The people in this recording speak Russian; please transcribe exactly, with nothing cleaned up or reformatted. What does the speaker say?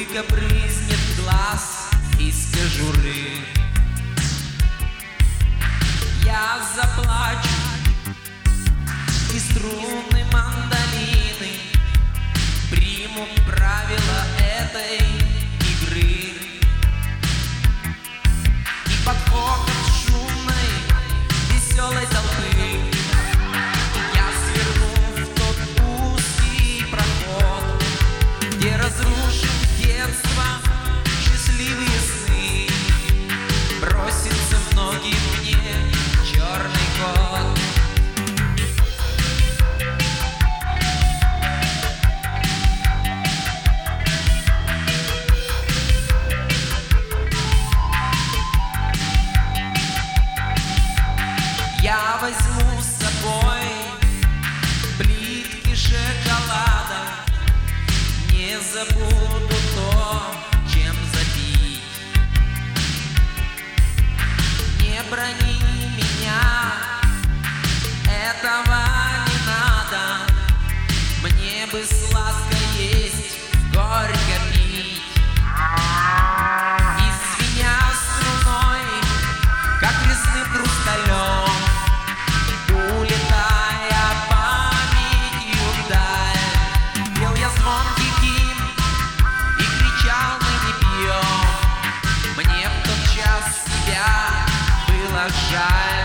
струйка брызнет в глаз из кожуры. Я заплачу, и струны мандолины примут правила этой игры. И под хохот шумной, веселой толпы я сверну в тот узкий проход, где разрушим детство, счастливые сны. Бросится в ноги мне черный кот. Я возьму с собой плитки шоколада, не забуду то, чем запить. Не брони меня, этого не надо, мне бы сладко есть, горько пить. И звеня струной, как резным хрусталем, улетая памятью вдаль, пел я звонкий гимн и кричал: мы не пьем. Мне в тот час тебя было жаль.